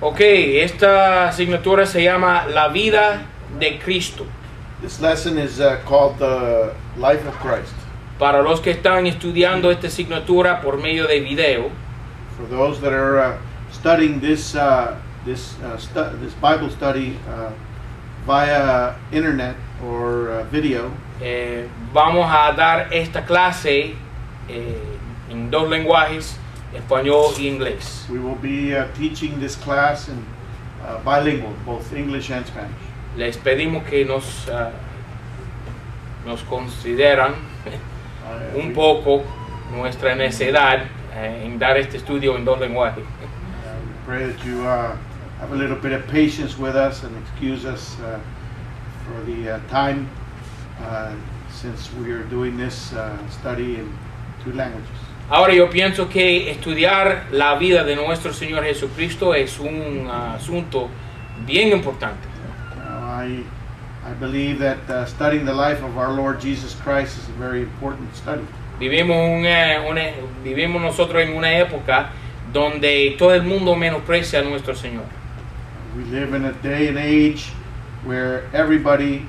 Ok, esta asignatura se llama La vida de Cristo. This lesson is called The Life of Christ. Para los que están estudiando esta asignatura por medio de video, For those that are studying this Bible study via internet or video, vamos a dar esta clase en dos lenguajes, español y inglés. we will be teaching this class in bilingual, both English and Spanish. Les pedimos que nos consideran un poco nuestra necesidad en dar este estudio en dos lenguajes. We pray that you have a little bit of patience with us and excuse us for the time since we are doing this study in two languages. Ahora yo pienso que estudiar la vida de nuestro Señor Jesucristo es un asunto bien importante. I believe that studying the life of our Lord Jesus Christ is a very important study. Vivimos nosotros en una época donde todo el mundo menosprecia a nuestro Señor. We live in a day and age where everybody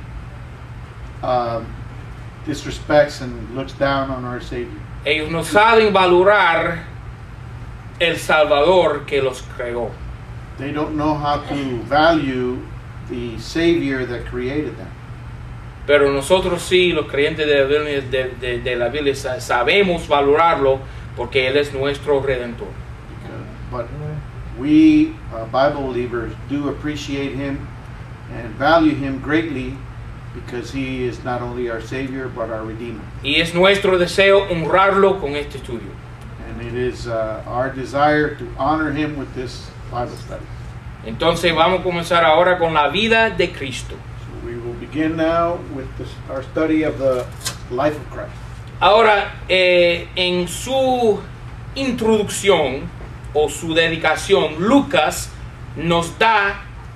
disrespects and looks down on our Savior. Ellos no saben valorar el Salvador que los creó. They don't know how to value the Savior that created them. Pero nosotros sí, los creyentes de la Biblia, sabemos valorarlo porque Él es nuestro Redentor. But we Bible believers do appreciate Him and value Him greatly because He is not only our Savior but our Redeemer. Y es nuestro deseo honrarlo con este estudio. And it is our desire to honor Him with this Bible study. Entonces vamos a comenzar ahora con la vida de Cristo. So we will begin now with our study of the life of Christ. Ahora, en su introducción o su dedicación, Lucas nos da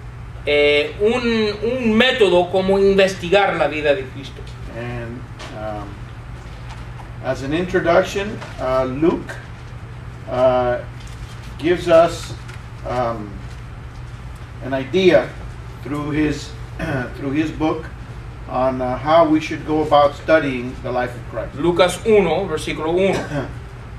un método como investigar la vida de Cristo. And as an introduction, Luke gives us an idea through his book on how we should go about studying the life of Christ. Lucas 1, versículo 1.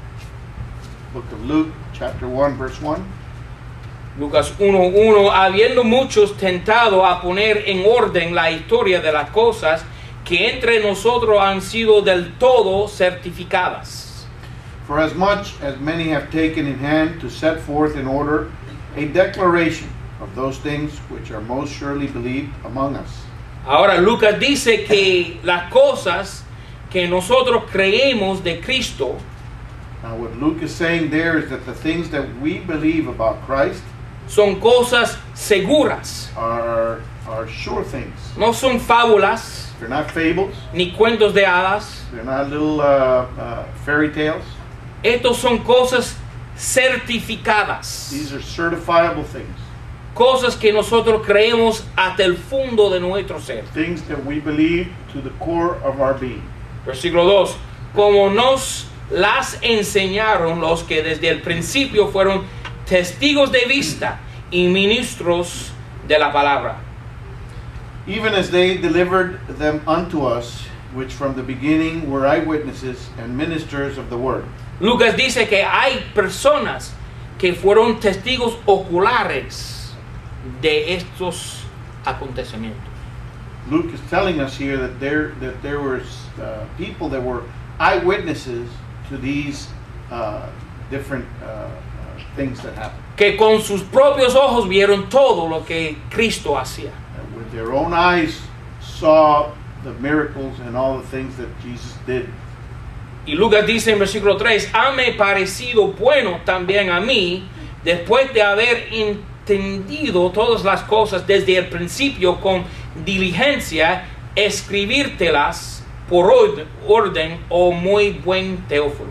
Book of Luke, chapter 1, verse 1. Lucas 1:1, habiendo muchos tentado a poner en orden la historia de las cosas que entre nosotros han sido del todo certificadas. For as much as many have taken in hand to set forth in order a declaration of those things which are most surely believed among us. Ahora Lucas dice que las cosas que nosotros creemos de Cristo, Now what Luke is saying there is that the things that we believe about Christ son cosas seguras. are sure things. No son fábulas, They're not fables. ni cuentos de hadas. They're not little fairy tales. Estos son cosas certificadas. These are certifiable things. Cosas que nosotros creemos hasta el fondo de nuestro ser. Things that we believe to the core of our being. Versículo 2. Como nos las enseñaron los que desde el principio fueron testigos de vista y ministros de la palabra. Even as they delivered them unto us, which from the beginning were eyewitnesses and ministers of the word. Lucas dice que hay personas que fueron testigos oculares de estos acontecimientos. Luke is telling us here that there were people that were eyewitnesses to these different things that happened. Que con sus propios ojos vieron todo lo que Cristo hacía. And with their own eyes saw the miracles and all the things that Jesus did. Y Lucas dice en versículo 3, hame parecido bueno también a mí, después de haber entendido todas las cosas desde el principio con diligencia, escribírtelas por orden, oh muy buen Teófilo.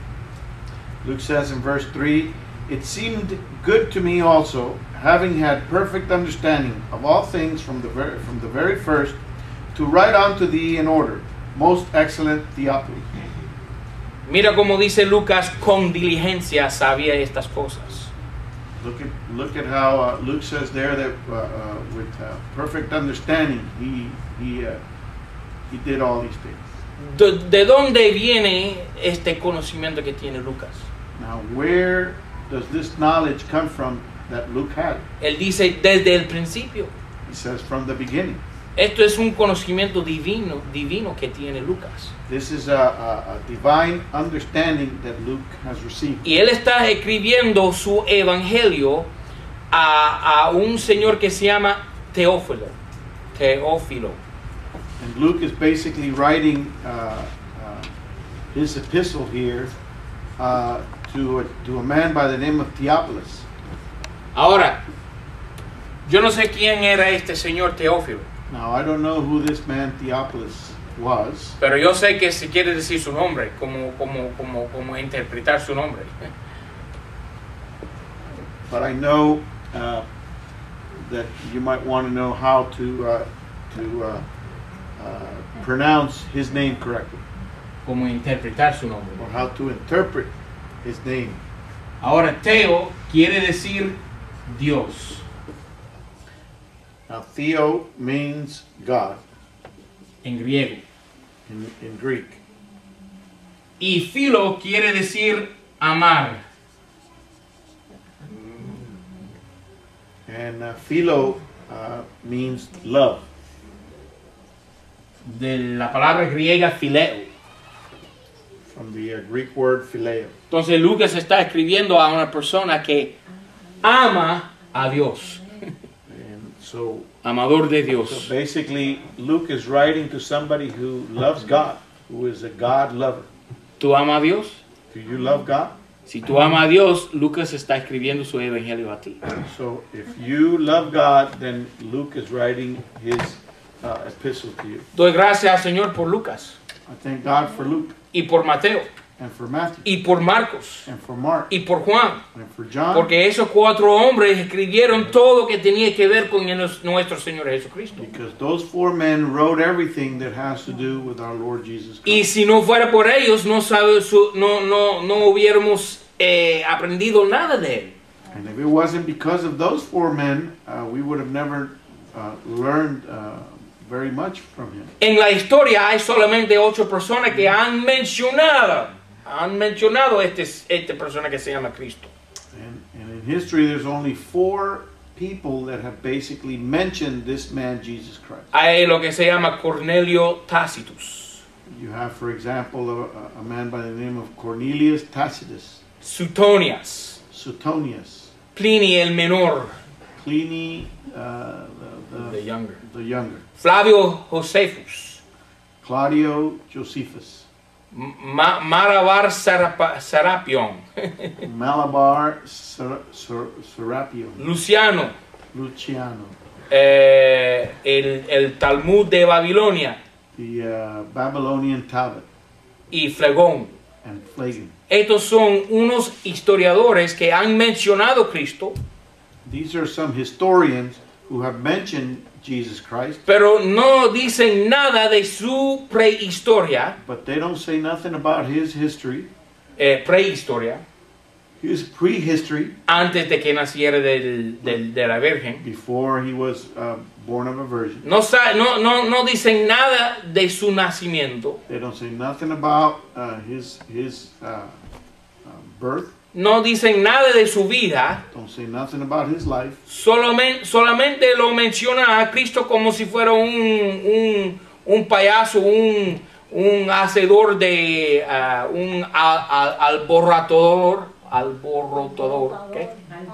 Luke says in verse 3, it seemed good to me also, having had perfect understanding of all things from the very first, to write unto thee in order, most excellent Theophilus. Mira cómo dice Lucas, con diligencia sabía estas cosas. Look at how Luke says there that with perfect understanding he did all these things. ¿De dónde viene este conocimiento que tiene Lucas? Now, where does this knowledge come from that Luke had? Él dice desde el principio. He says from the beginning. Esto es un conocimiento divino que tiene Lucas. This is a divine understanding that Luke has received. Y él está escribiendo su evangelio a un señor que se llama Teófilo. And Luke is basically writing his epistle here to a man by the name of Theophilus. Ahora, yo no sé quién era este señor Teófilo. Now, I don't know who this man Theophilus was, Pero yo sé que si quiere decir su nombre, como interpretar su nombre. but I know that you might want to know how to pronounce his name correctly, Como interpretar su nombre. or how to interpret his name. Ahora, Teo quiere decir Dios. Now, Theo means God En griego. in Greek, Y filo quiere decir amar. and philo means love. De la palabra griega phileo. From the Greek word phileo. Entonces Lucas está escribiendo a una persona que ama a Dios. And so Amador de So Dios. basically, Luke is writing to somebody who loves God, who is a God lover. ¿Tú amas a Dios? Do you love God? Si tú amas a Dios, Lucas está escribiendo su evangelio a ti. So if you love God, then Luke is writing his epistle to you. Doy gracias al Señor por Lucas I thank God for Luke y por Mateo and for Matthew y por Marcos and for Mark y por Juan. and for John, Porque esos 4 hombres escribieron todo lo que tenía que ver con nuestro Señor Jesucristo. because those 4 men wrote everything that has to do with our Lord Jesus Y Christ. si no fuera por ellos, no hubiéramos aprendido nada de él. And if it wasn't because of those 4 men, we would have never learned very much from him. En la historia hay solamente 8 personas que han mencionado esta persona que se llama Cristo. And in history, there's only 4 people that have basically mentioned this man, Jesus Christ. Hay lo que se llama Cornelio Tacitus, You have, for example, a man by the name of Cornelius Tacitus, Suetonius, Suetonius, Pliny el Menor, Pliny the younger, the younger, Flavio Josephus, Claudio Josephus, Marabar Serapion, Malabar Serapion, Luciano, Luciano, el Talmud de Babilonia the Babylonian Talmud, y Flegón. and Phlegon. Estos son unos historiadores que han mencionado a Cristo, These are some historians who have mentioned Jesus Christ, pero no dicen nada de su prehistoria, but they don't say nothing about his history, prehistoria, his prehistory, antes de que naciera de la Virgen. before he was born of a virgin. No dicen nada de su nacimiento, They don't say nothing about his birth. no dicen nada de su vida, Don't say nothing about his life. solamente lo menciona a Cristo como si fuera un payaso, un hacedor de un alborotador, ¿qué?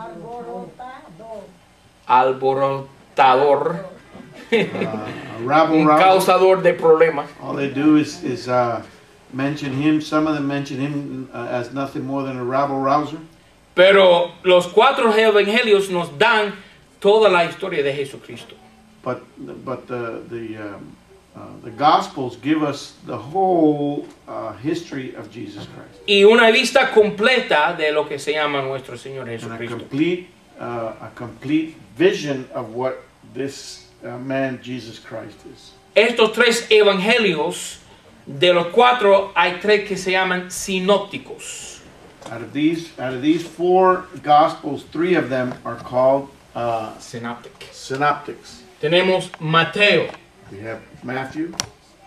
Alborotador, A rabble un rouser. causador de problemas. All they do is mention him. Some of them mention him as nothing more than a rabble rouser. Pero los 4 evangelios nos dan toda la historia de Jesucristo. But the Gospels give us the whole history of Jesus Christ. Y una vista completa de lo que se llama nuestro Señor And Jesucristo. a complete vision of what this man Jesus Christ is. Estos 3 evangelios, de los 4 hay 3 que se llaman sinópticos. Out of these four gospels, three of them are called Synoptic. synoptics. Tenemos Mateo, We have Matthew,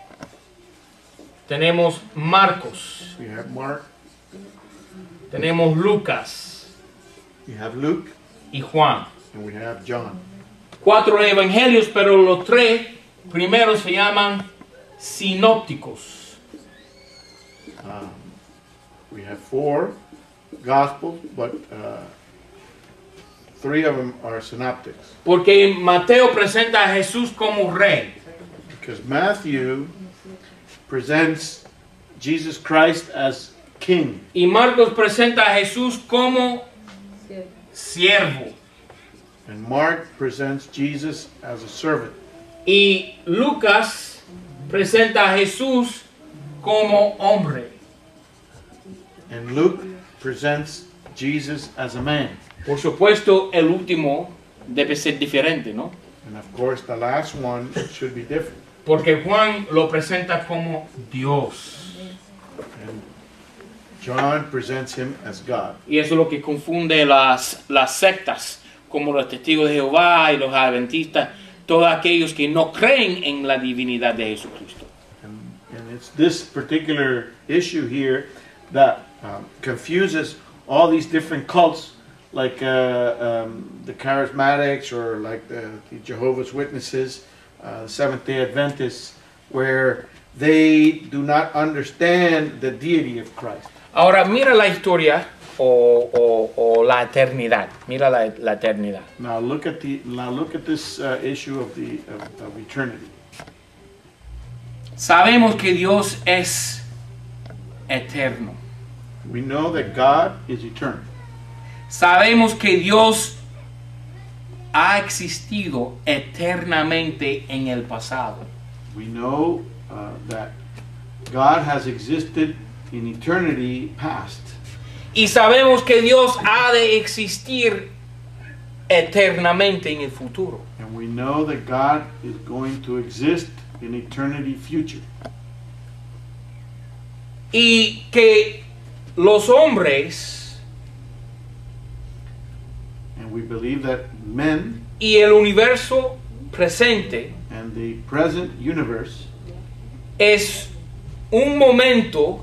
tenemos Marcos, we have Mark, tenemos Lucas we have Luke, y Juan. and we have John. 4 evangelios, pero los 3 primeros se llaman sinópticos. We have four gospels, but three of them are synoptics. Porque Mateo presenta a Jesús como rey. Because Matthew presents Jesus Christ as king, Y Marcos presenta a Jesús como siervo. and Mark presents Jesus as a servant. Y Lucas presenta a Jesús como hombre. And Luke presents Jesus as a man. Por supuesto, el último debe ser diferente, ¿no? And of course, the last one should be different. Porque Juan lo presenta como Dios. And John presents him as God. Y eso es lo que confunde las sectas, como los testigos de Jehová y los adventistas, todos aquellos que no creen en la divinidad de Jesucristo. And it's this particular issue here that confuses all these different cults, like the Charismatics or like the Jehovah's Witnesses, Seventh-day Adventists, where they do not understand the deity of Christ. Ahora mira la historia o la eternidad. Mira la eternidad. Now look at this issue of eternity. Sabemos que Dios es eterno. We know that God is eternal. Sabemos que Dios ha existido eternamente en el pasado. We know that God has existed in eternity past. Y sabemos que Dios ha de existir eternamente en el futuro. And we know that God is going to exist in eternity future. Y que los hombres And we believe that men y el universo presente and the present universe es un momento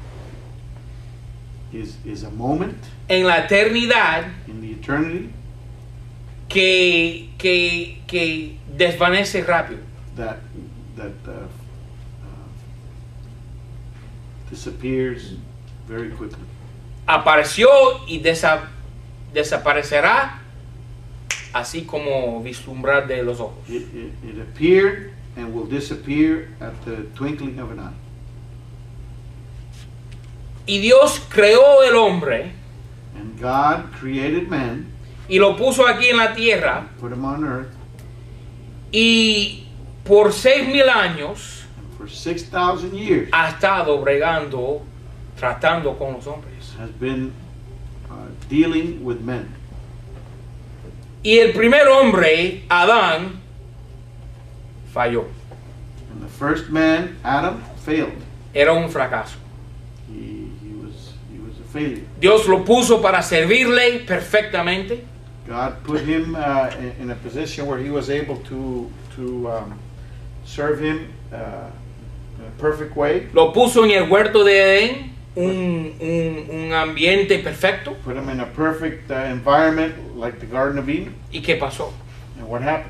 is a moment en la eternidad in the eternity que desvanece rápido. that disappears very quickly. Apareció y desaparecerá así como vislumbrar de los ojos. It appeared and will disappear at the twinkling of an eye. Y Dios creó el hombre And God created man, y lo puso aquí en la tierra, put him on earth, y por 6,000 años and for 6,000 years ha estado bregando, tratando con los hombres. has been dealing with men. Y el primer hombre, Adán, falló. And the first man, Adam, failed. Era un fracaso. He was a failure. Dios lo puso para servirle perfectamente. God put him in a position where he was able to serve him in a perfect way. Lo puso en el huerto de Edén, un ambiente perfecto. Put him in a perfect environment like the Garden of Eden. ¿Y qué pasó? And what happened?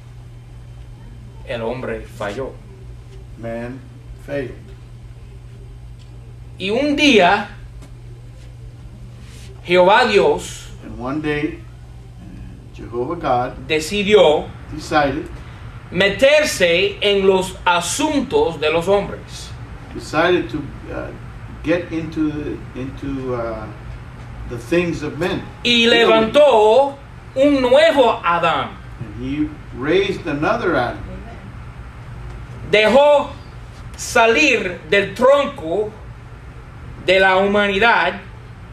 El hombre falló. Man failed. Y un día, Jehová Dios And one day, Jehovah God decidió decided meterse en los asuntos de los hombres. to get into the things of men. Y levantó un nuevo Adán. And he raised another Adam. Dejó salir del tronco de la humanidad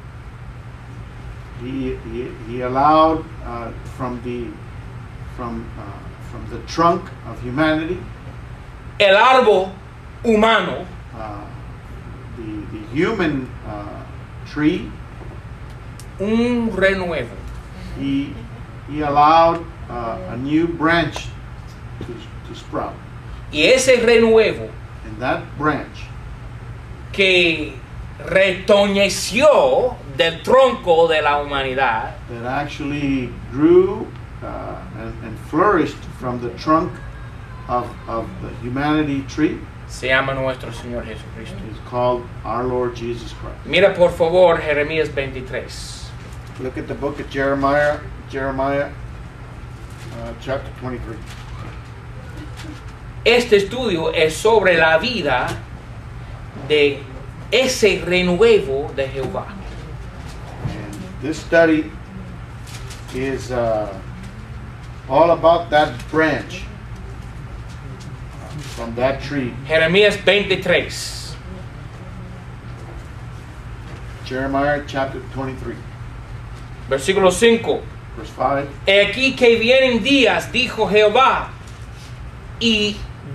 He allowed from the trunk of humanity, el árbol humano the human tree, un renuevo. He allowed a new branch to sprout. Y ese renuevo And that branch que retoñeció del tronco de la humanidad that actually grew and flourished from the trunk of the humanity tree se llama nuestro Señor Jesucristo. is called our Lord Jesus Christ. Mira por favor Jeremías 23. Look at the book of Jeremiah chapter 23. Este estudio es sobre la vida de ese renuevo de Jehová. And this study is all about that branch from that tree. Jeremías 23. Jeremiah chapter 23, Versículo 5. verse 5. He aquí que vienen días, dijo Jehová, y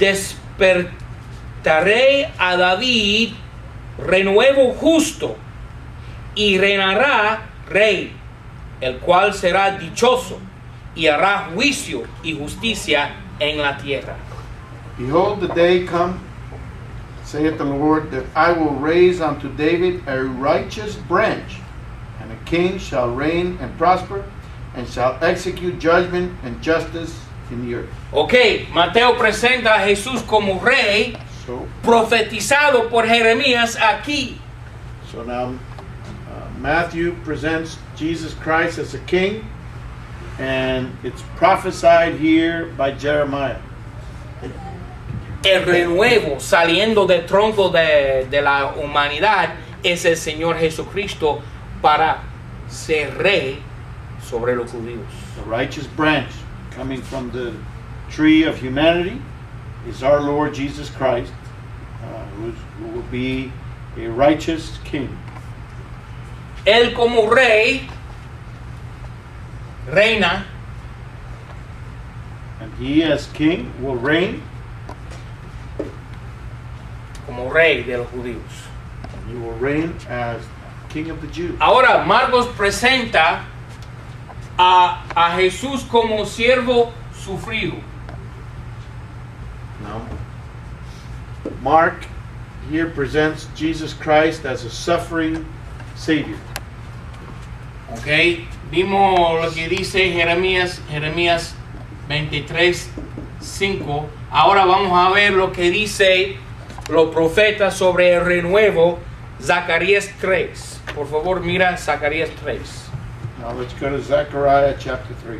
despertaré a David renuevo justo, y reinará rey, el cual será dichoso, y hará juicio y justicia en la tierra. Behold, the day come, saith the Lord, that I will raise unto David a righteous branch, and a king shall reign and prosper, and shall execute judgment and justice in the earth. Ok, Mateo presenta a Jesús como rey, So profetizado por Jeremías aquí. now Matthew presents Jesus Christ as a king, and it's prophesied here by Jeremiah. El renuevo saliendo del tronco de la humanidad es el Señor Jesucristo para ser rey sobre los judíos. The righteous branch coming from the tree of humanity is our Lord Jesus Christ, who will be a righteous king. Él como rey reina, And he as king will reign. como rey de los judíos. He will reign as king of the Jews. Ahora Marcos presenta a Jesús como siervo sufrido. Now, Mark here presents Jesus Christ as a suffering Savior. Ok, vimos lo que dice Jeremías 23, 5. Ahora vamos a ver lo que dice los profetas sobre el renuevo, Zacarías 3. Por favor, mira Zacarías 3. Now let's go to Zechariah chapter 3.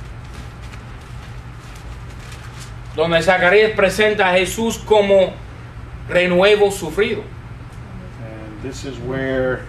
Donde Zacarías presenta a Jesús como renuevo sufrido. And this is where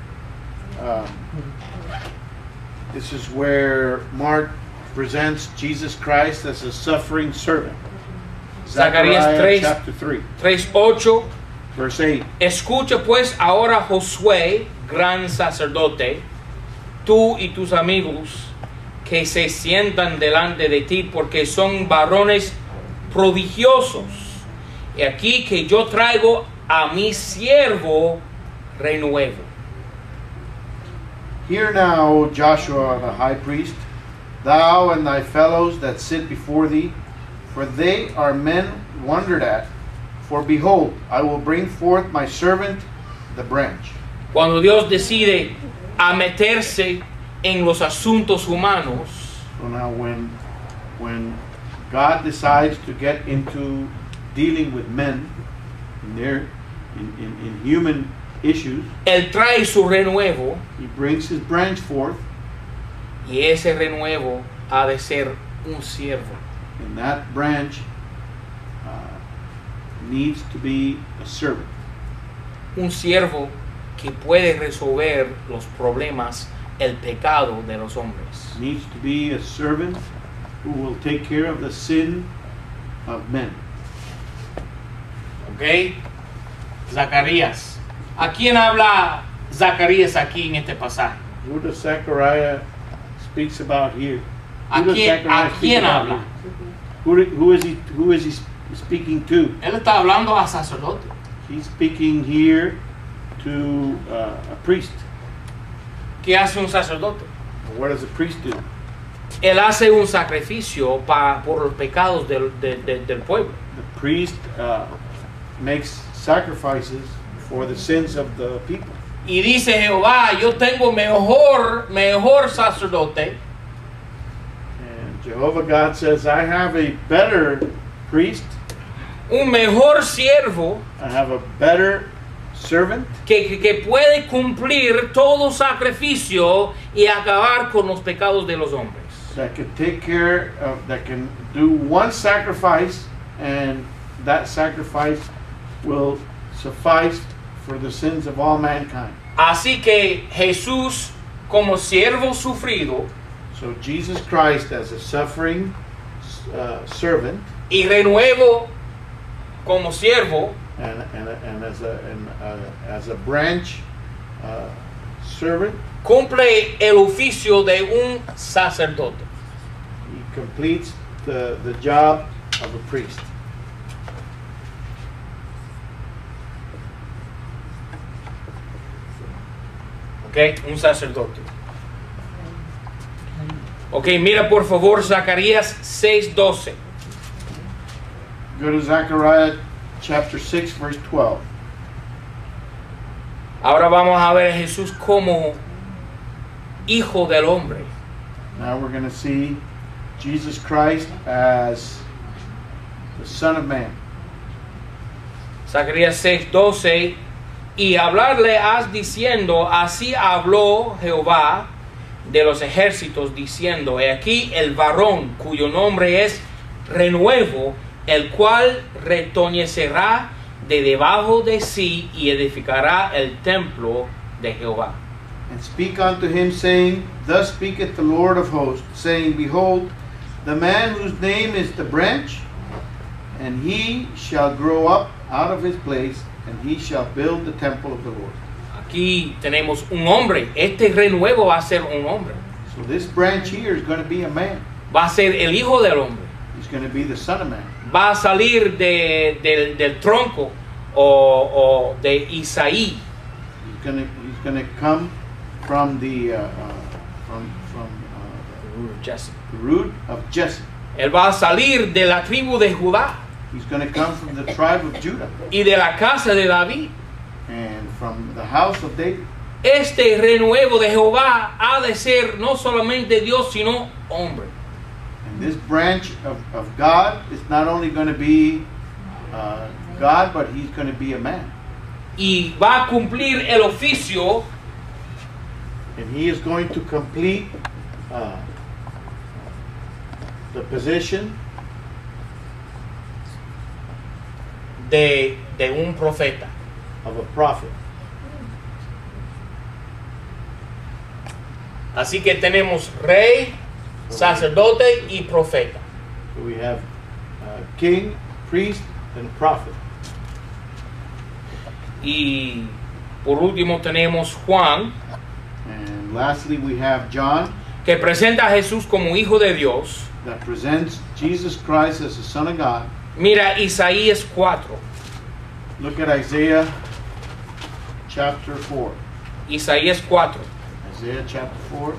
Mark presents Jesus Christ as a suffering servant. Zacarías Zechariah 3, chapter 3, 3:8. verse 8. Escucha pues ahora, Josué, gran sacerdote, tú y tus amigos que se sientan delante de ti, porque son varones prodigiosos. Y aquí que yo traigo a mi siervo renuevo. Hear now, Joshua the high priest, thou and thy fellows that sit before thee, for they are men wondered at. For behold, I will bring forth my servant, the branch. Cuando Dios decide a meterse en los asuntos humanos, So now when God decides to get into dealing with men in human issues, Él trae su renuevo, he brings his branch forth, y ese renuevo ha de ser un siervo. and that branch needs to be a servant. Un siervo que puede resolver los problemas, el pecado de los hombres. Needs to be a servant who will take care of the sin of men. ¿Ok? Zacarías. ¿A quién habla Zacarías aquí en este pasaje? Who does Zechariah speaks about here? ¿A Who does quién, Zechariah a speak quién about habla? here? Who is he speaking to? Él está hablando a sacerdote. He's speaking here to a priest. ¿Qué hace un sacerdote? What does a priest do? Él hace un sacrificio por los pecados del pueblo. The priest makes sacrifices for the sins of the people. Y dice Jehová, yo tengo mejor sacerdote. And Jehovah God says, I have a better priest. Un mejor siervo I have a better servant que puede cumplir todo sacrificio y acabar con los pecados de los hombres. that can take care of, that can do one sacrifice, and that sacrifice will suffice for the sins of all mankind. Así que Jesús, como siervo sufrido So Jesus Christ, as a suffering servant, y renuevo como siervo, and as a branch servant, cumple el oficio de un sacerdote. he completes the job of a priest. ¿Ok? Un sacerdote. Ok, mira por favor Zacarías 6:12. Go to Zechariah chapter 6, verse 12. Ahora vamos a ver a Jesús como hijo del hombre. Now we're going to see Jesus Christ as the Son of Man. Zacarías 6:12. Y hablarle has diciendo, así habló Jehová de los ejércitos, diciendo, he aquí el varón cuyo nombre es Renuevo, el cual retoñecerá de debajo de sí y edificará el templo de Jehová. And speak unto him, saying, Thus speaketh the Lord of hosts, saying, Behold, the man whose name is the branch, and he shall grow up out of his place, and he shall build the temple of the Lord. Aquí tenemos un hombre. Este renuevo va a ser un hombre. So this branch here is going to be a man. Va a ser el hijo del hombre. He's going to be the Son of Man. Va a salir del tronco o de Isaí. He's going to come from the Jesse. root of Jesse. Él va a salir de la tribu de Judá He's going to come from the tribe of Judah y de la casa de David. and from the house of David. Este renuevo de Jehová ha de ser no solamente Dios, sino hombre. And this branch of God is not only going to be God, but he's going to be a man. Y va a cumplir el oficio And he is going to complete the position de un profeta. of a prophet. Así que tenemos rey, sacerdote y profeta. So we have king, priest, and prophet. Y por último tenemos Juan, And lastly, we have John, que presenta a Jesús como hijo de Dios. that presents Jesus Christ as the Son of God. Mira Isaías 4. Look at Isaiah chapter 4. Isaías 4. Isaiah chapter 4.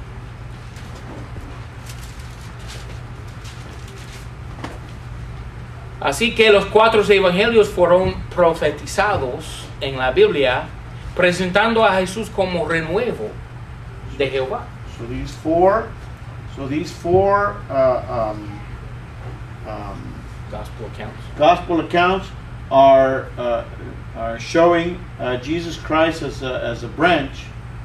Así que los 4 evangelios fueron profetizados en la Biblia, presentando a Jesús como renuevo de Jehová. So these four Gospel accounts. gospel accounts are showing Jesus Christ as a branch,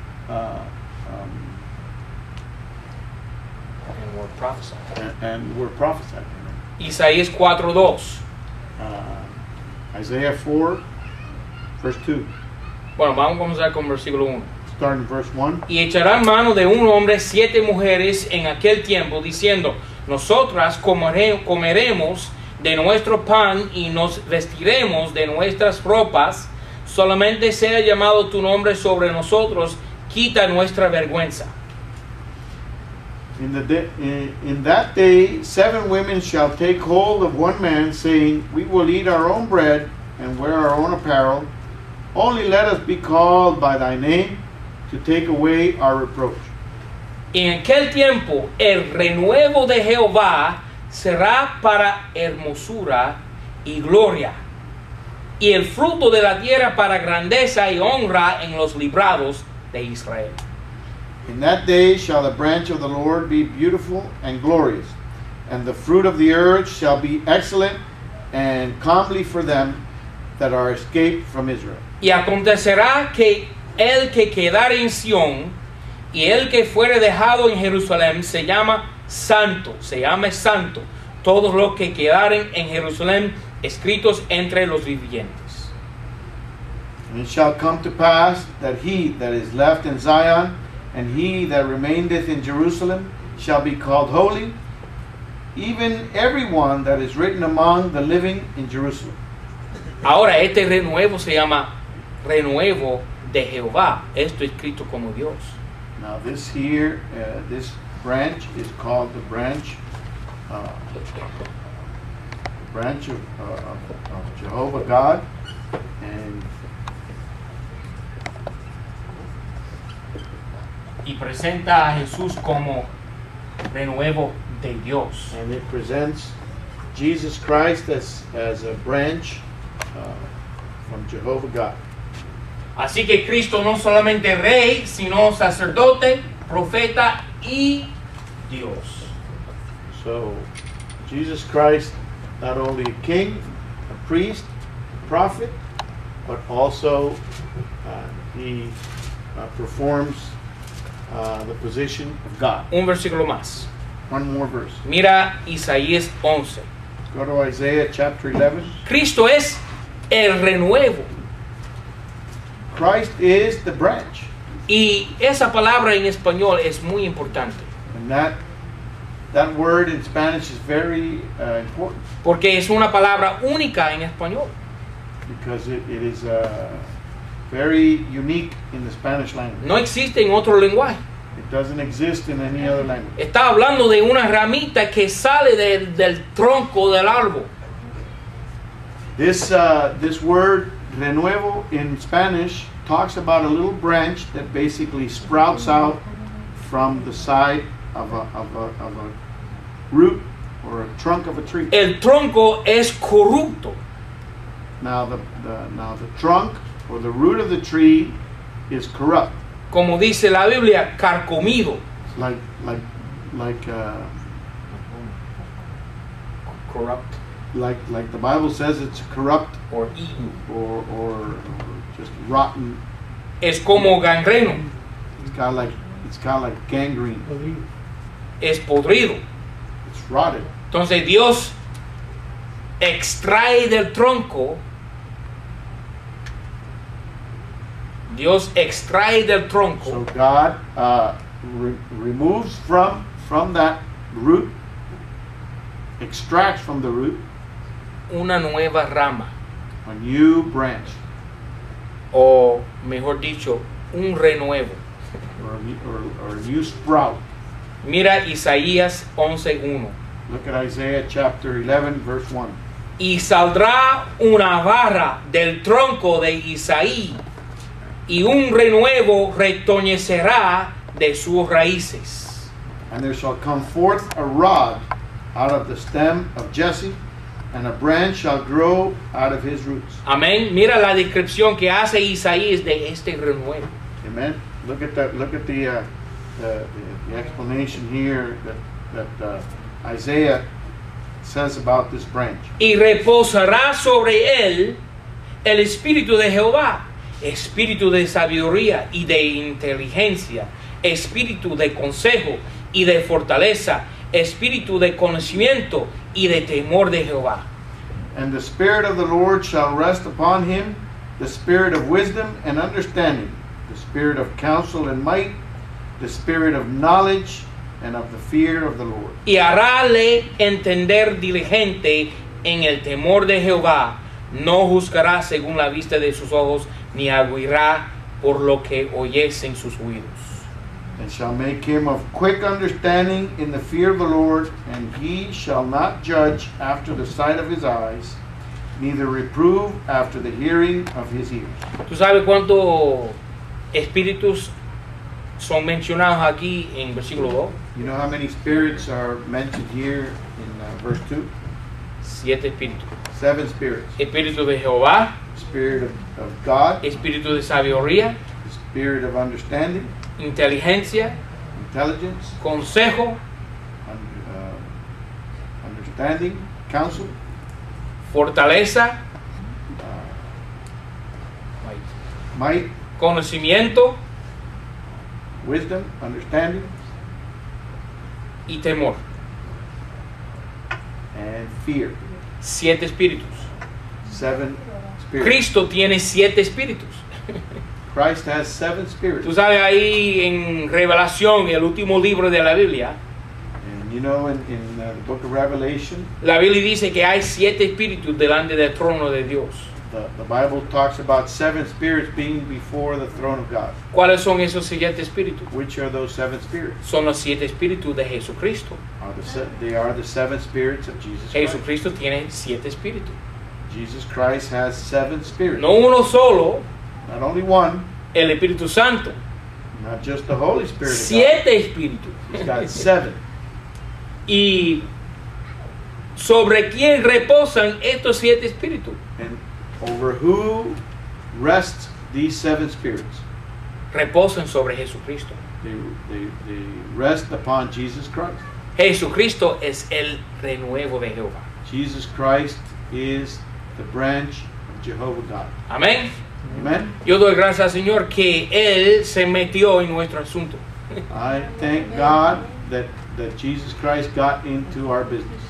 And were prophesied. and we're prophesying. Isaías 4:2. Isaiah 4, verse 2. Bueno, vamos a comenzar con versículo 1. Starting verse 1. Y echarán mano de un hombre 7 mujeres en aquel tiempo, diciendo, nosotras comeremos de nuestro pan y nos vestiremos de nuestras ropas, solamente sea llamado tu nombre sobre nosotros, quita nuestra vergüenza. In that day 7 women shall take hold of one man, saying, We will eat our own bread and wear our own apparel. Only let us be called by thy name, to take away our reproach. En aquel tiempo el renuevo de Jehová será para hermosura y gloria, y el fruto de la tierra para grandeza y honra en los librados de Israel. In that day shall the branch of the Lord be beautiful and glorious, and the fruit of the earth shall be excellent and comely for them that are escaped from Israel. Y acontecerá que el que quedare en Sión y el que fuere dejado en Jerusalén se llama santo, todos los que quedaren en Jerusalén escritos entre los vivientes. And it shall come to pass that he that is left in Zion and he that remaineth in Jerusalem shall be called holy, even every one that is written among the living in Jerusalem. Ahora este renuevo se llama renuevo de Jehová, esto escrito como Dios. Now this here, this branch is called the branch of Jehovah God, and Y presenta a Jesús como renuevo de Dios. and it presents Jesus Christ as a branch from Jehovah God. Así que Cristo no solamente rey, sino sacerdote, profeta y Dios. So Jesus Christ, not only a king, a priest, a prophet, but also he performs the position of God. Un versículo más. One more verse. Mira Isaías 11. Go to Isaiah chapter 11. Cristo es el renuevo. Christ is the branch. Y esa palabra en español es muy importante. And that word in Spanish is very important Porque es una palabra única en español. because it is very unique in the Spanish language. No existe en otro lenguaje. It doesn't exist in any other language. Está hablando de una ramita que sale del tronco del árbol. This word renuevo in Spanish talks about a little branch that basically sprouts out from the side of a root or a trunk of a tree. El tronco es corrupto. Now the trunk or the root of the tree is corrupt. Como dice la Biblia, carcomido. It's Corrupt like the Bible says it's corrupt or eaten. or just rotten. Es como gangreno. It's kind of like gangrene. Es podrido. It's rotted. Entonces Dios extrae del tronco. Dios extrae del tronco. So God removes from that root, extracts from the root Una nueva rama. a new branch O mejor dicho, un renuevo. or a new sprout. Mira Isaías 11:1. Look at Isaiah chapter 11 verse 1. Y saldrá una vara del tronco de Isaí, y un renuevo retoñecerá de sus raíces. And there shall come forth a rod out of the stem of Jesse, and a branch shall grow out of his roots. Amén. Mira la descripción que hace Isaías de este renuevo. Amen. Look at that. Look at the explanation here that Isaiah says about this branch. Y reposará sobre él el espíritu de Jehová, espíritu de sabiduría y de inteligencia, espíritu de consejo y de fortaleza, espíritu de conocimiento y de temor de Jehová. And the Spirit of the Lord shall rest upon him, the Spirit of wisdom and understanding, the Spirit of counsel and might, the Spirit of knowledge and of the fear of the Lord. Y harále entender diligente en el temor de Jehová, no juzgará según la vista de sus ojos, ni arguirá por lo que oyesen sus oídos. And shall make him of quick understanding in the fear of the Lord, and he shall not judge after the sight of his eyes, neither reprove after the hearing of his ears. ¿Tú sabes cuántos espíritus son mencionados aquí en versículo 2? You know how many spirits are mentioned here in verse 2? 7 espíritus. 7 spirits. Espíritu de Jehová, Spirit of God, espíritu de sabiduría, the spirit of understanding, inteligencia, intelligence, consejo, understanding, counsel, fortaleza, might, conocimiento wisdom, understanding, y temor. and fear. 7 espíritus. 7 spirits. Cristo tiene 7 espíritus. Christ has 7 Tú spirits. sabes, ahí en Revelación, el último libro de la Biblia, And you know, in the book of Revelation, la Biblia dice que hay 7 espíritus delante del trono de Dios. the Bible talks about 7 spirits being before the throne of God. ¿Cuáles son esos 7 espíritus? Which are those 7 spirits? Son los 7 espíritus de Jesucristo. They are the 7 spirits of Jesus Christ. Jesucristo tiene 7 espíritus. Jesus Christ has 7 spirits. No uno solo, Not only one, el Espíritu Santo. not just the Holy Spirit of God. 7 espíritus. He's got 7. ¿Y sobre quién reposan estos 7 espíritus? And over who rests these 7 spirits? Reposan sobre Jesucristo. They rest upon Jesus Christ. Jesucristo es el renuevo de Jehová. Jesus Christ is the branch of Jehovah God. Amén. Amen. Yo doy gracias al Señor que Él se metió en nuestro asunto. I thank God that Jesus Christ got into our business.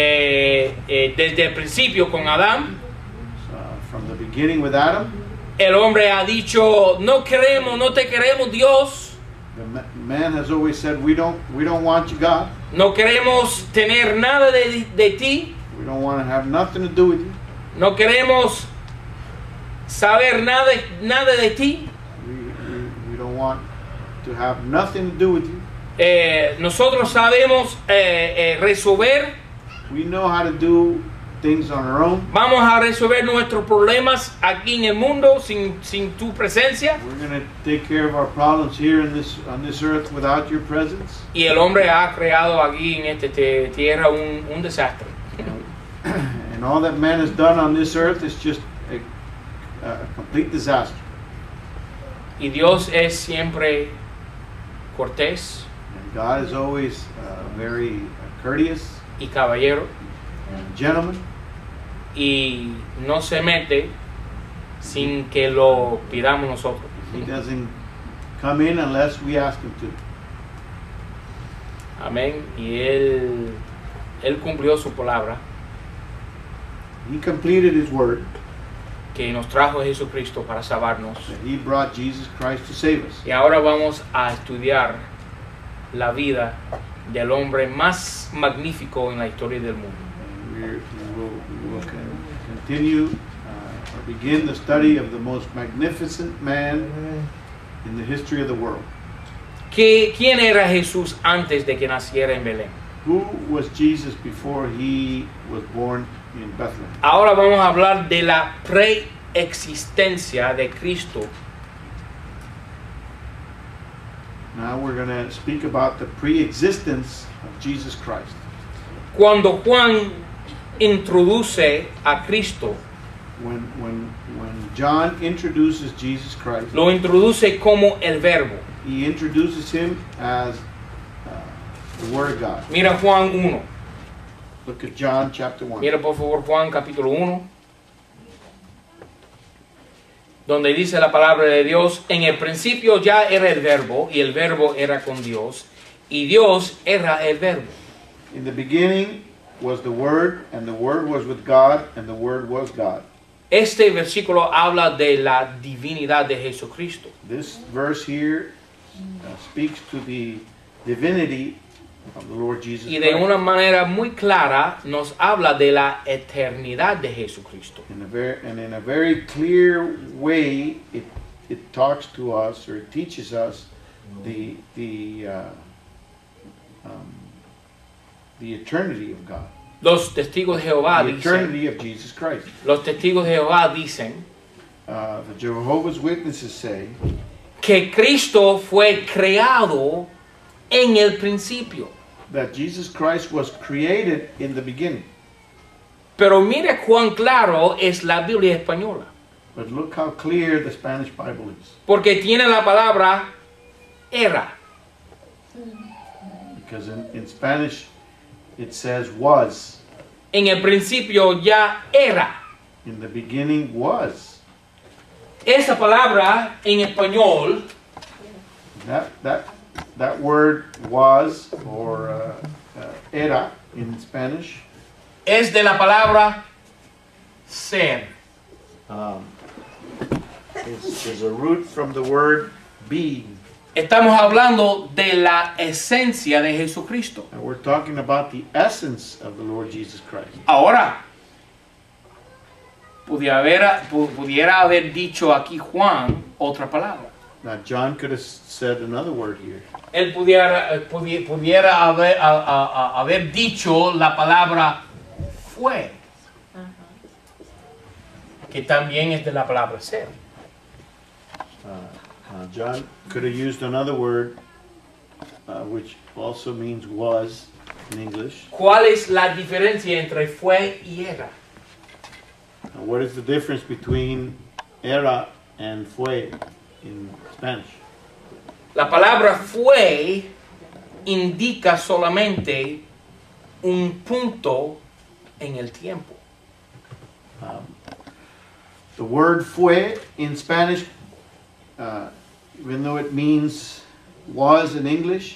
Desde el principio con Adán, From the beginning with Adam, el hombre ha dicho, no queremos, no te queremos, Dios. the man has always said, we don't want you, God. No queremos tener nada de ti. We don't want to have nothing to do with you. No queremos saber nada de ti. We don't want to have nothing to do with you. Nosotros sabemos resolver. We know how to do things on our own. Vamos a resolver nuestros problemas aquí en el mundo sin tu presencia. We're going to take care of our problems here on this earth without your presence. Y el hombre ha creado aquí en esta tierra un desastre. And all that man has done on this earth is just a complete disaster. Y Dios es siempre cortés And God is always very courteous y caballero and gentleman. y no se mete sin que lo pidamos nosotros. He doesn't come in unless we ask him to. Amén. Y él cumplió su palabra He completed his word, que nos trajo Jesucristo para salvarnos. that he brought Jesus Christ to save us. Y ahora vamos a estudiar la vida del hombre más magnífico en la historia del mundo. And we will continue or begin the study of the most magnificent man in the history of the world. ¿Quién era Jesús antes de que naciera en Belén? Who was Jesus before he was born in Bethlehem? Ahora vamos a hablar de la preexistencia de Cristo. Now we're going to speak about the pre-existence of Jesus Christ. Cuando Juan introduce a Cristo, When John introduces Jesus Christ, lo introduce como el Verbo. he introduces him as the Word of God. Mira Juan 1. Look at John chapter 1. Mira por favor Juan capítulo 1. Donde dice la palabra de Dios, en el principio ya era el Verbo, y el Verbo era con Dios, y Dios era el Verbo. In the beginning was the Word, and the Word was with God, and the Word was God. Este versículo habla de la divinidad de Jesucristo. This verse here speaks to the divinity of the Lord Jesus Y de Christ. una manera muy clara nos habla de la eternidad de Jesucristo. And in a very clear way, it talks to us, or it teaches us the eternity of God, Los testigos de Jehová the dicen, eternity of Jesus Christ. los testigos de Jehová dicen The Jehovah's Witnesses say que Cristo fue creado en el principio. That Jesus Christ was created in the beginning. Pero mire cuán claro es la Biblia española. But look how clear the Spanish Bible is. Porque tiene la palabra era. Because in Spanish it says was. En el principio ya era. In the beginning was. Esa palabra en español That word was or era in Spanish es de la palabra ser. Is a root from the word being. Estamos hablando de la esencia de Jesucristo. And we're talking about the essence of the Lord Jesus Christ. Ahora, pudiera haber dicho aquí Juan otra palabra. Now John could have said another word here. Él pudiera haber dicho la palabra fue, que también es de la palabra ser. John could have used another word, which also means was in English. ¿Cuál es la diferencia entre fue y era? What is the difference between era and fue in Spanish? La palabra fue indica solamente un punto en el tiempo. The word fue in Spanish, even though it means was in English,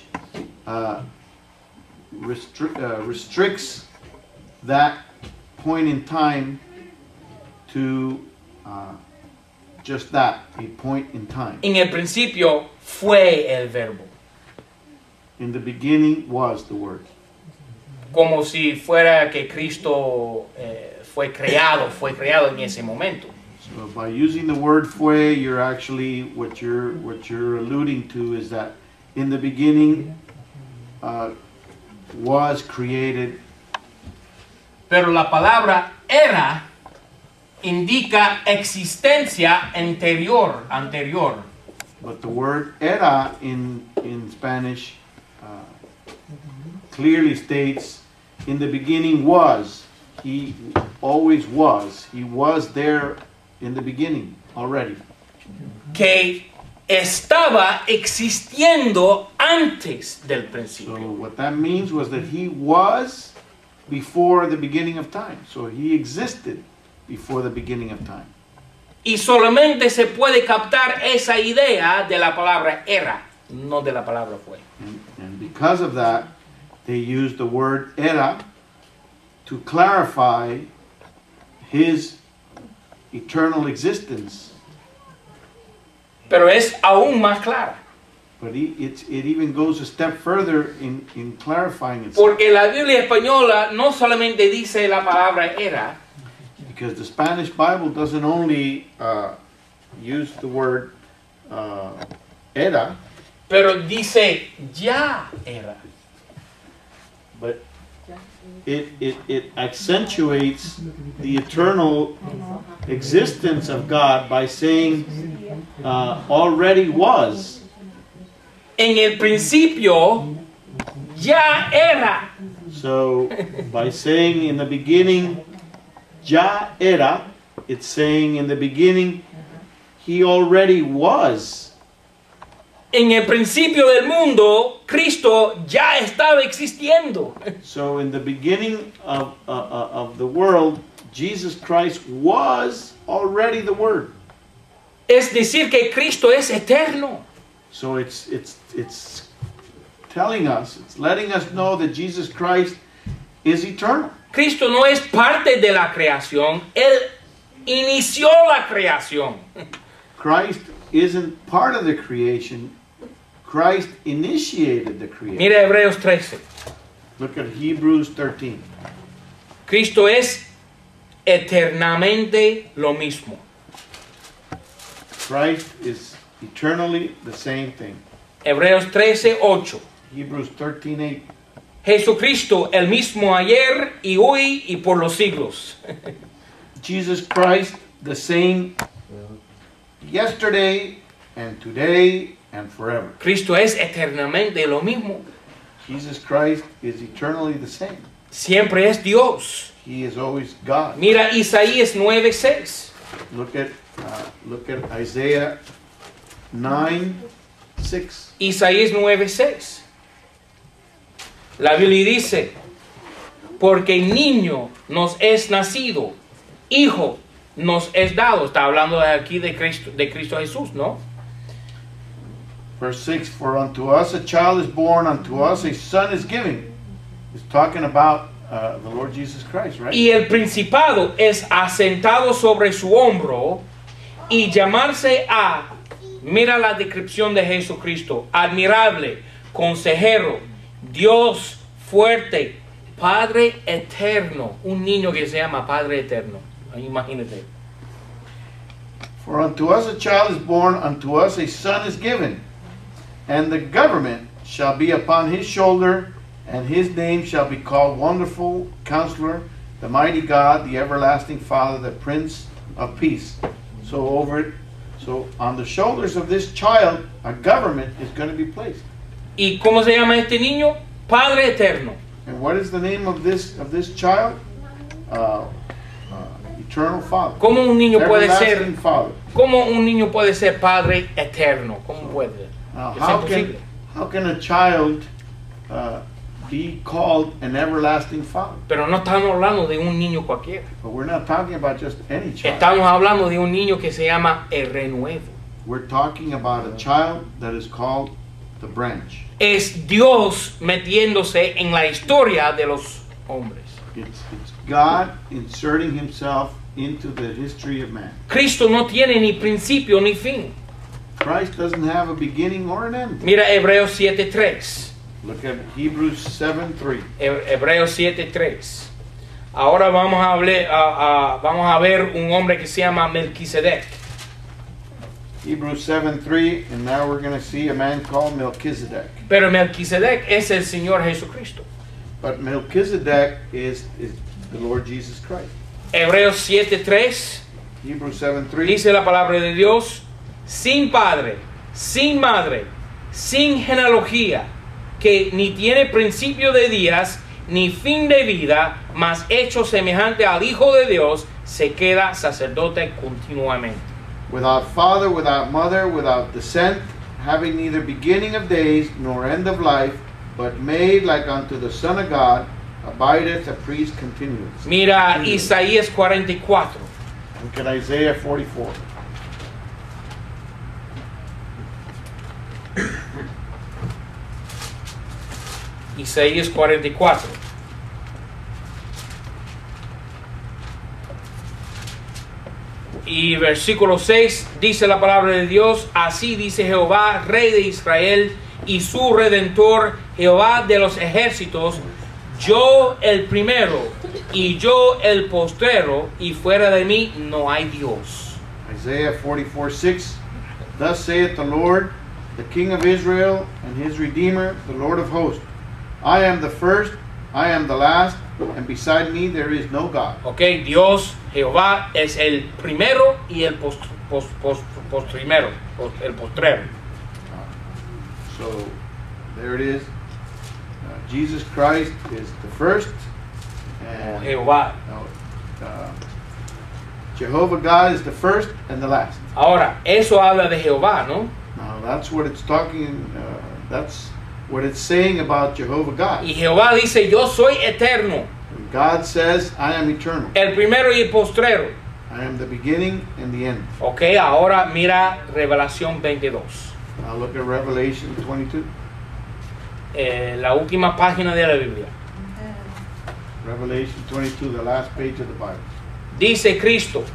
restricts that point in time to just that, a point in time. En el principio fue el verbo. In the beginning was the word. Como si fuera que Cristo fue creado en ese momento. So by using the word fue, you're actually what you're alluding to is that in the beginning was created. Pero la palabra era indica existencia anterior. But the word era in Spanish clearly states in the beginning was. He always was. He was there in the beginning already. Que estaba existiendo antes del So principio. what that means was that he was before the beginning of time. So he existed before the beginning of time. Y solamente se puede captar esa idea de la palabra era, no de la palabra fue. And because of that, they used the word era to clarify his eternal existence. Pero es aún más clara. But it even goes a step further in clarifying it. Porque la Biblia española no solamente dice la palabra era, Because the Spanish Bible doesn't only use the word era, pero dice ya era. but it accentuates the eternal existence of God by saying already was. En el principio ya era. So by saying in the beginning ya era, it's saying in the beginning he already was. En el principio del mundo, Cristo ya estaba existiendo. So in the beginning of the world, Jesus Christ was already the Word. Es decir, que Cristo es eterno. So it's telling us, it's letting us know that Jesus Christ is eternal. Cristo no es parte de la creación, Él inició la creación. Christ isn't part of the creation. Christ initiated the creation. Mira Hebreos 13. Look at Hebrews 13. Cristo es eternamente lo mismo. Christ is eternally the same thing. Hebreos 13:8. Hebrews 13:8. Jesucristo el mismo ayer y hoy y por los siglos. Jesus Christ the same yesterday, and today and forever. Cristo es eternamente lo mismo. Jesus Christ is eternally the same. Siempre es Dios. He is always God. Mira Isaías 9:6. Look at Isaiah 9:6. Isaías 9:6. La Biblia dice, porque niño nos es nacido, hijo nos es dado. Está hablando aquí de Cristo Jesús, ¿no? Verse 6, for unto us a child is born, unto us a son is given. It's talking about the Lord Jesus Christ, right? Y el principado es asentado sobre su hombro y llamarse mira la descripción de Jesucristo, admirable, consejero, Dios fuerte, Padre eterno. Un niño que se llama Padre eterno. Imagínate. For unto us a child is born, unto us a son is given, and the government shall be upon his shoulder, and his name shall be called Wonderful Counselor, the Mighty God, the Everlasting Father, the Prince of Peace. So on the shoulders of this child, a government is going to be placed. ¿Y cómo se llama este niño? Padre eterno. And what is the name of this child? Eternal Father. ¿Cómo un niño puede ser? Everlasting Father. ¿Cómo un niño puede ser Padre eterno? ¿Cómo puede? Now, Es how imposible. can a child be called an everlasting father? Pero no estamos hablando de un niño cualquiera. But we're not talking about just any child. Estamos hablando de un niño que se llama el renuevo. We're talking about a child that is called the branch. Es Dios metiéndose en la historia de los hombres. It's God inserting himself into the history of man. Cristo no tiene ni principio ni fin. Christ doesn't have a beginning or an end. Mira Hebreos 7:3. Look at Hebrews 7:3. Hebreos 7:3. Ahora vamos a ver un hombre que se llama Melquisedec. Hebrews 7:3, and now we're going to see a man called Melchizedek. Pero Melquisedec es el Señor Jesucristo. But Melchizedek is the Lord Jesus Christ. Hebreos 7:3 Hebrews 7:3. dice la palabra de Dios, sin padre, sin madre, sin genealogía, que ni tiene principio de días, ni fin de vida, mas hecho semejante al Hijo de Dios, se queda sacerdote continuamente. Without father, without mother, without descent, having neither beginning of days nor end of life, but made like unto the Son of God, abideth a priest continually. Mira Isaías 44. Look at Isaiah 44. Isaías 44. Y versículo 6 dice la palabra de Dios, así dice Jehová, Rey de Israel y su Redentor, Jehová de los ejércitos, yo el primero y yo el postrero, y fuera de mí no hay Dios. Isaiah 44:6. Thus saith the Lord, the King of Israel and his Redeemer, the Lord of hosts. I am the first, I am the last, and beside me there is no God. Ok, Dios, Jehová es el primero y el postrero. So there it is. Jesus Christ is the first, and Jehová. Jehovah God is the first and the last. Ahora, eso habla de Jehová, ¿no? Now that's what it's talking. That's what it's saying about Jehovah God. Y Jehová dice, yo soy eterno, God says, "I am eternal. el primero y el postrero. I am the beginning and the end." Ok, ahora mira Revelación 22. Now look at Revelation 22. La última página de la Biblia. Revelation 22, the last page of the Bible. Dice Cristo.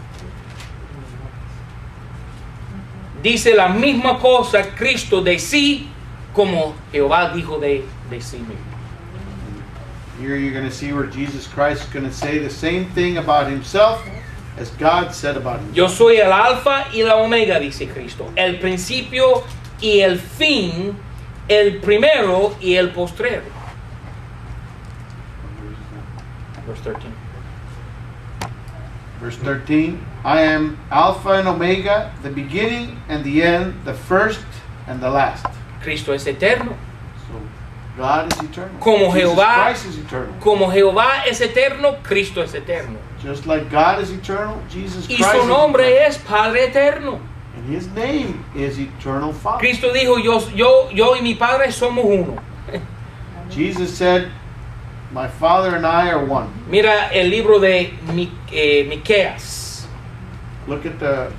Dice la misma cosa Cristo de sí como Jehová dijo de sí mismo. Here you're going to see where Jesus Christ is going to say the same thing about himself as God said about himself. Yo soy el alfa y la omega, dice Cristo, el principio y el fin, el primero y el postrero. Verse 13. Verse 13, I am Alpha and Omega, the beginning and the end, the first and the last. Cristo es eterno. So God is eternal. Como Jesus Jehová, Christ is eternal. como Jehová es eterno, Cristo es eterno. Just like God is eternal, Jesus Y Christ su is nombre eternal. es Padre eterno. And his name is Eternal Father. Cristo dijo, yo y mi Padre somos uno. Jesus said, my Father and I are one. Mira el libro de Miqueas. Look at the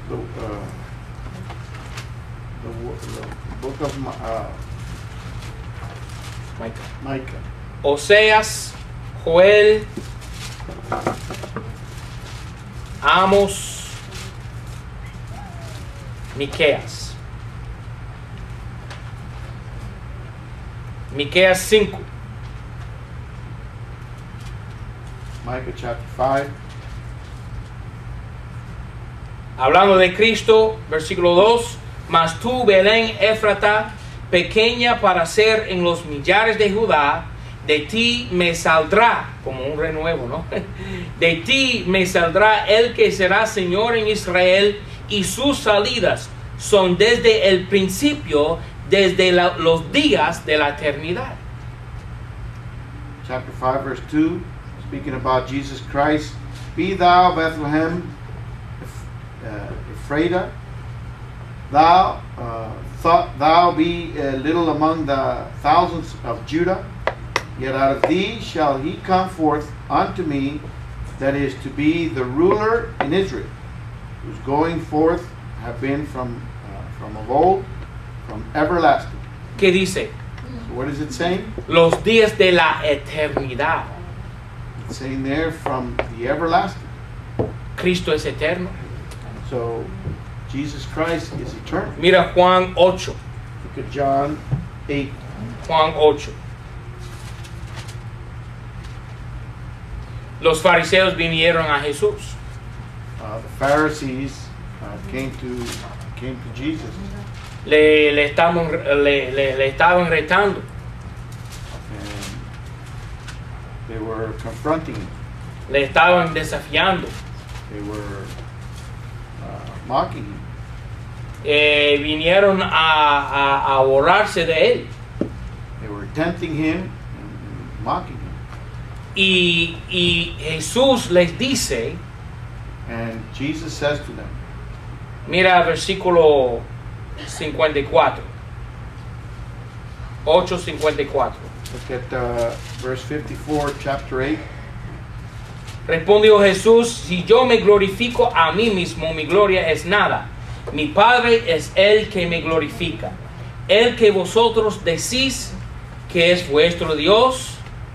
book of Micah. Oseas, Joel, Amos, Miqueas. Miqueas 5. Micah chapter 5. Hablando de Cristo, versículo 2. Mas tú, Belén Éfrata, pequeña para ser en los millares de Judá, de ti me saldrá, como un renuevo, ¿no? De ti me saldrá el que será Señor en Israel, y sus salidas son desde el principio, desde los días de la eternidad. Chapter 5, verse 2, speaking about Jesus Christ. Be thou, Bethlehem, Ephrathah, thou be little among the thousands of Judah, yet out of thee shall he come forth unto me, that is to be the ruler in Israel, whose going forth have been from of old, from everlasting. ¿Qué dice? So what is it saying? Los días de la eternidad. It's saying there from the everlasting. Cristo es eterno. So Jesus Christ is eternal. Mira Juan 8. Look at John 8. Juan 8. Los fariseos vinieron a Jesús. The Pharisees came to Jesus. Le estaban retando. And they were confronting him. Le estaban desafiando. They were mocking him. Vinieron a borrarse de él. They were tempting him and mocking him. Y Jesús les dice, And Jesus says to them, mira versículo 54. 8:54. look at verse 54, chapter 8. Respondió Jesús, si yo me glorifico a mí mismo, mi gloria es nada. Mi Padre es el que me glorifica. El que vosotros decís que es vuestro Dios.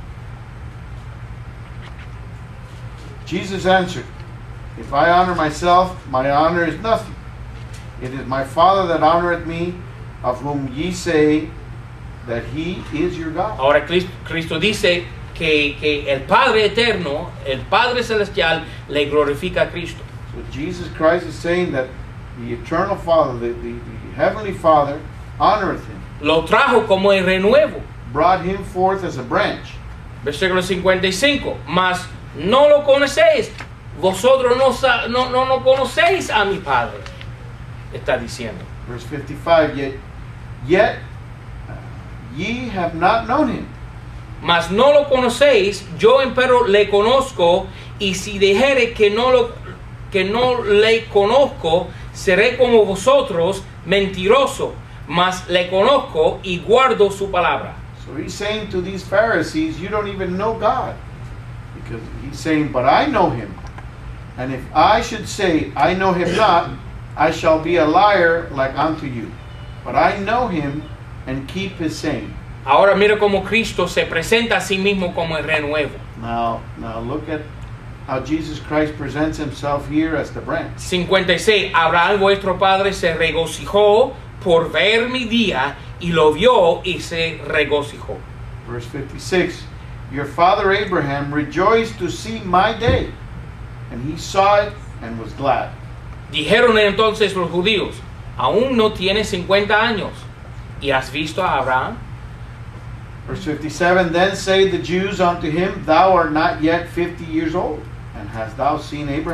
Jesus answered, if I honor myself, my honor is nothing. It is my Father that honoreth me, of whom ye say that he is your God. Ahora Cristo dice que el Padre eterno, el Padre celestial, le glorifica a Cristo. So Jesus Christ is saying that the eternal Father, the heavenly Father, honoreth him, Lo trajo como el renuevo. brought him forth as a branch. Versículo 55. Mas no lo conocéis. Vosotros no conocéis a mi Padre. Está diciendo. Verse 55, yet ye have not known him. Mas no lo conocéis, yo empero le conozco, y si dijere que no le conozco, seré como vosotros, mentiroso, mas le conozco y guardo su palabra. So he's saying to these Pharisees, you don't even know God. Because he's saying, but I know him. And if I should say, I know him not, I shall be a liar like unto you. But I know him and keep his saying. Ahora mira cómo Cristo se presenta a sí mismo como el renuevo. Now look at how Jesus Christ presents himself here as the branch. 56. Abraham vuestro padre se regocijó por ver mi día, y lo vio y se regocijó. Verse 56, your father Abraham rejoiced to see my day, and he saw it and was glad. Dijeron entonces los judíos, aún no tienes 50 años, ¿y has visto a Abraham? Verse 57, then say the Jews unto him, thou art not yet 50 years old, and hast thou seen Abraham?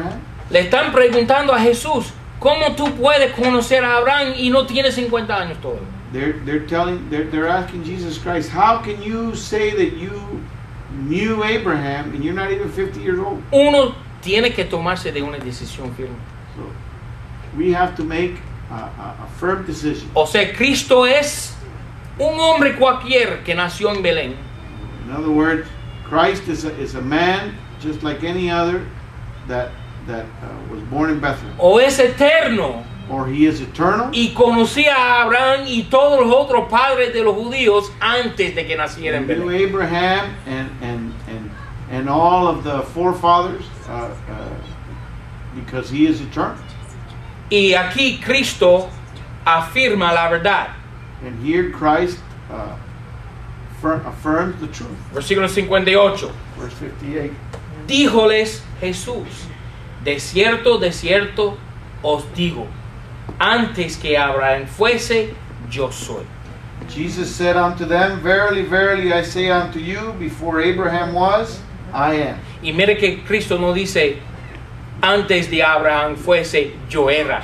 Le están preguntando a Jesús, ¿cómo tú puedes conocer a Abraham y no tienes 50 años todavía? They're asking Jesus Christ, how can you say that you knew Abraham and you're not even 50 years old? Uno tiene que tomarse de una decisión firme. So we have to make a firm decision. O sea, Cristo es un hombre cualquiera que nació en Belén. In other words, Christ is a man just like any other that was born in Bethlehem. O es eterno Or he is eternal. y conocía a Abraham y todos los otros padres de los judíos antes de que naciera en He knew Belén. Abraham and all of the forefathers because he is eternal. Y aquí Cristo afirma la verdad. And here Christ affirms the truth. Versículo 58. Verse 58. Díjoles Jesús, de cierto os digo, antes que Abraham fuese, yo soy. Jesus said unto them, verily, verily, I say unto you, before Abraham was, I am. Y mire que Cristo no dice, antes de Abraham fuese, yo era.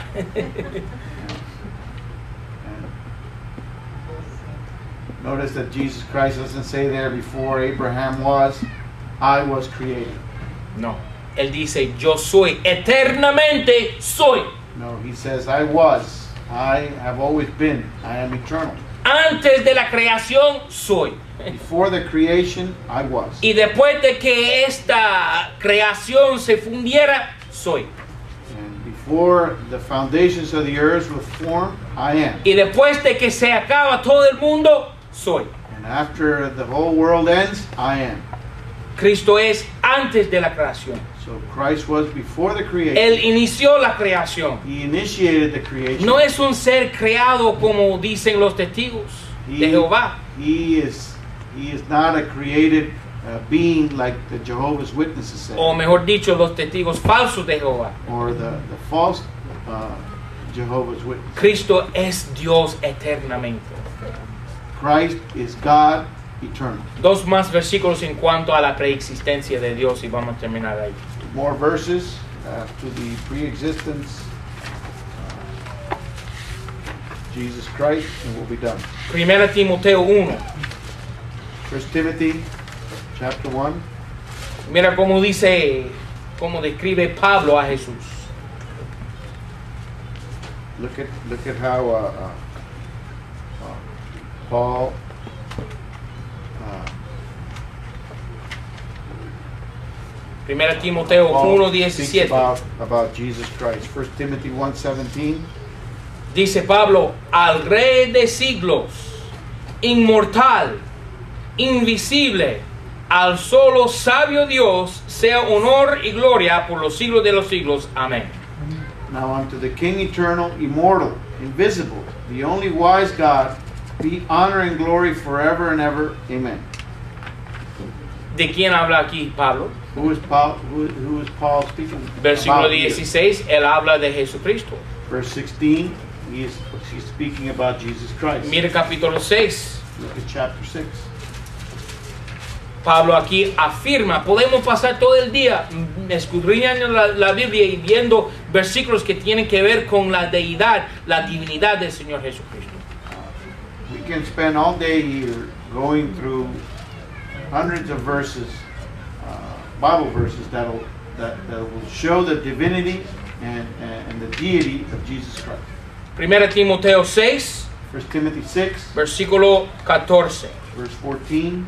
Notice that Jesus Christ doesn't say there, before Abraham was, I was created. No, Él dice, yo soy, eternamente soy. No, he says, I was. I have always been. I am eternal. Antes de la creación, soy. Before the creation, I was. Y después de que esta creación se fundiera, soy. And before the foundations of the earth were formed, I am. Y después de que se acaba todo el mundo, soy. And after the whole world ends, I am. Cristo es antes de la creación. So Christ was before the creation. Él inició la creación. He initiated the creation. No es un ser creado como dicen los testigos de Jehová. He is not a created being like the Jehovah's Witnesses say. O mejor dicho, los testigos falsos de Jehová. Or the false Jehovah's Witnesses. Cristo es Dios eternamente. Christ is God eternal. Dos más versículos en cuanto a la preexistencia de Dios y vamos a terminar ahí. More verses to the pre-existence Jesus Christ, and we'll be done. Primera Timoteo 1. 1 Timothy chapter 1. Mira cómo dice, cómo describe Pablo a Jesús. Look at how Paul Primera Timoteo Paul 1:17. speaks about Jesus Christ. 1 Timothy 1:17. Dice Pablo, al Rey de siglos, inmortal, invisible, al solo sabio Dios, sea honor y gloria por los siglos de los siglos. Amén. Now unto the King eternal, immortal, invisible, the only wise God, be honor and glory forever and ever. Amen. ¿De quién habla aquí Pablo? Who is Paul speaking Versículo about here? 16, él habla de Jesucristo. Verse 16, he's speaking about Jesus Christ. Mire capítulo 6. Look at chapter 6. Pablo aquí afirma, podemos pasar todo el día escudriñando la Biblia y viendo versículos que tienen que ver con la deidad, la divinidad del Señor Jesucristo. We can spend all day here going through hundreds of verses, Bible verses that will show the divinity and the deity of Jesus Christ. Primera Timoteo 6, 1 Timothy 6, versículo 14. verse 14.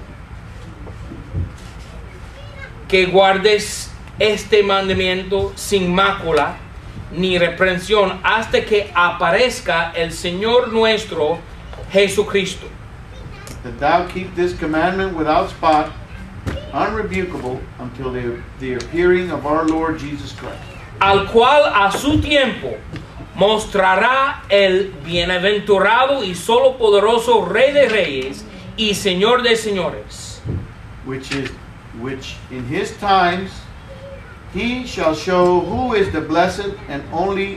Que guardes este mandamiento sin mácula ni reprensión hasta que aparezca el Señor nuestro Jesucristo, That thou keep this commandment without spot, unrebukable, until the appearing of our Lord Jesus Christ. al cual a su tiempo mostrará el bienaventurado y solo poderoso Rey de Reyes y Señor de Señores, Which in his times he shall show who is the blessed and only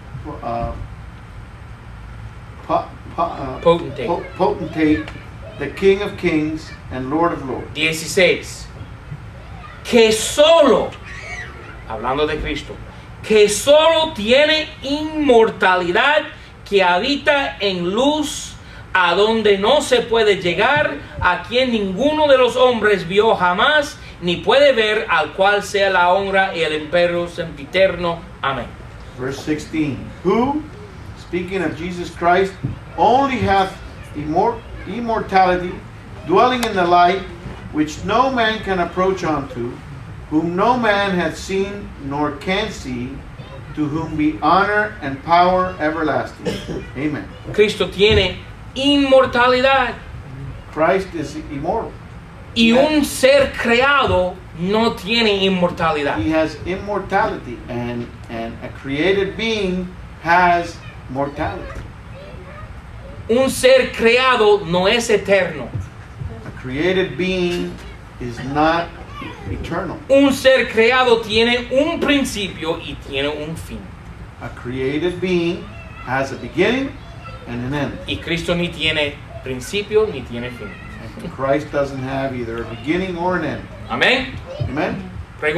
potentate, the King of kings and Lord of lords. 16. Que solo, hablando de Cristo, que solo tiene inmortalidad, que habita en luz, a donde no se puede llegar, a quien ninguno de los hombres vio jamás, ni puede ver, al cual sea la honra y el imperio sempiterno. Amén. Verse 16. Who, speaking of Jesus Christ, only hath immortality, dwelling in the light, which no man can approach unto, whom no man hath seen nor can see, to whom be honor and power everlasting. Amen. Cristo tiene inmortalidad. Christ is immortal. Y un ser creado no tiene inmortalidad. He has immortality, and a created being has mortality. Un ser creado no es eterno. A created being is not eternal. Un ser creado tiene un principio y tiene un fin. A created being has a beginning and an end. Y Cristo ni tiene principio ni tiene fin. And Christ doesn't have either a beginning or an end. Amén. Amen?